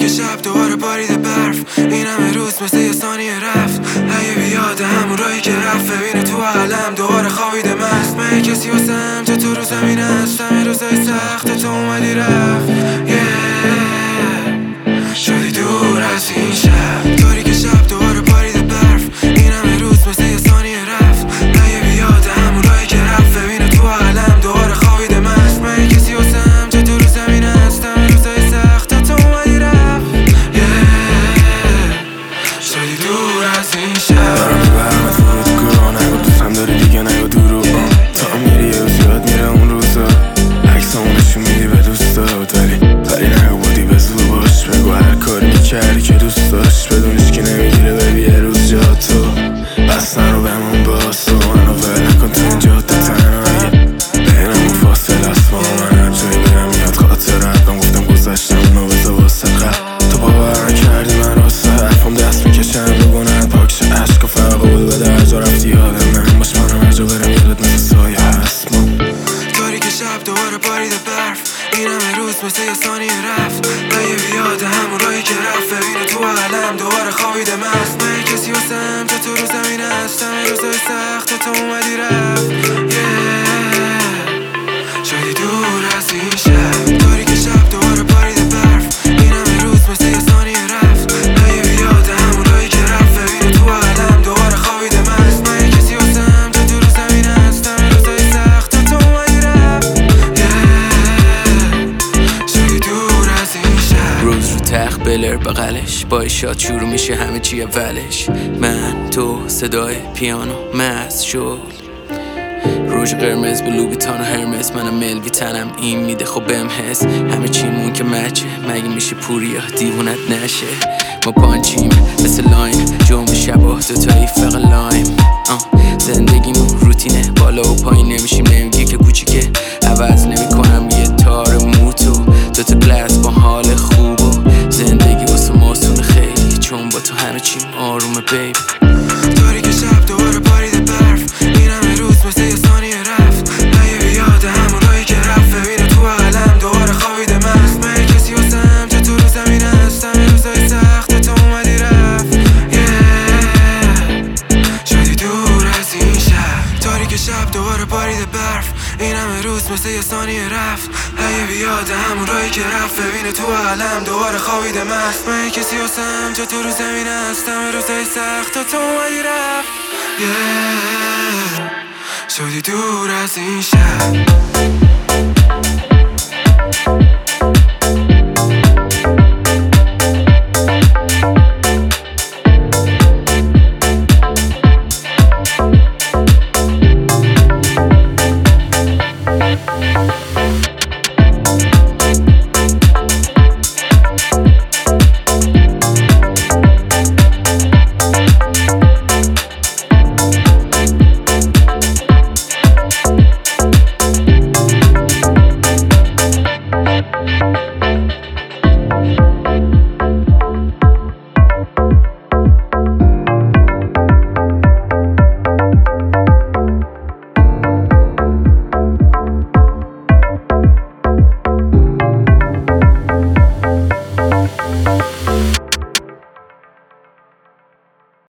که شب دوباره بارید برف، این همه روز مثل یه ثانیه رفت. اگه بیاد همون راهی که رفت، ببینه تو عالم دوباره خوابیده مست. من کسی واسم چه تو رو زمین است، همه روزای سخت تو اومدی رفت. شدی دور از این شب، طوری که شب دوباره بارید برف، این همه روز مثل یه ثانیه رفت. اگه بیاد همون راهی که رفت، ببینه تو عالم دوباره خوابیده مست. من کسی واسم چه تو رو زمین است، همه روزای سخت تو اومدی رفت. شدی دور از این شب. دارم میبرمت فرود گروه، نگو دوستم داری دیگه نگو دروغ. تا میری یه روز یاد میره اون روزا، عکسامو نشون میدی به دوستات، ولی نگو بودی به زور باش. بگو هر کاری میکردی که دوست داشت، بدونیش که نمیگیره ببی یه روز جا تو. بس نرو بمون باز تو، منو ول نکن تو این جاده تنهایی. بینمون فاصله است با من، هر جایی برم یاد خاطرت. من گفتم گذشتم اونو بذار واسه قبل، تو باور نکردی من راسته حرفم دست میکشم رو گناهت پاک شه. عشق و فرق بود بده هر جا رفتی یادم من باش، منم هر جا برم یادت مثل سایه هست. طوری که شب دوباره بارید برف، این همه روز مثل یه ثانیه رفت. اگه بیاد همون راهی که رفت، ببینه تو عالم دوباره خوابیده مست. من کسی واسم چه تو رو زمین است، همه روزای سخت تو اومدی رفت. شدی دور از این شب، طوری که شب دوباره بارید برف، این همه روز مثل یه ثانیه رفت. اگه بیاد همون راهی که رفت، ببینه تو عالم دوباره خوابیده مست. من کسی واسم چه تو رو زمین است، همه روزای سخت تو اومدی رفت. شدی دور از این شب. روز رو تخت بلر بغلش، با شاد شروع میشه همه چی اولش. من تو صدای پیانو مست شد، روژ قرمز بلوبیتان و هرمز. منم ملوی تنم این میده خب بهم حس، همه چیمون که مچه. مگه میشه پوریا دیوونت نشه؟ ما پانچیم مثل لایم، جنب شبا دوتایی فقط لایم. زندگیمون روتینه، بالا و پایین نمیشیم، نمیگی که کوچیکه. عوض نمیکنم یه تار موتو، دوتا گلاس با حال خوب و زندگی واسه ماسون خیلی، چون با تو همه چیم آرومه بیب. طوری که شب دوباره بارید برف، این همه روز مثل یه ثانیه رفت. اگه بیاد همون راهی که رفت، ببینه تو عالم دوباره خوابیده مست. من کسی واسم چه تو رو زمین است، همه روزای سخت تو اومدی رفت. شدی دور از این شب، طوری که شب دوباره بارید برف، این همه روز مثل یه ثانیه رفت. اگه بیاد همون راهی که رفت، ببینه تو عالم دوباره خوابیده مست. من کسی واسم چه تو رو زمین است، همه روزای سخت تو اومدی رفت. شدی دور از این شب.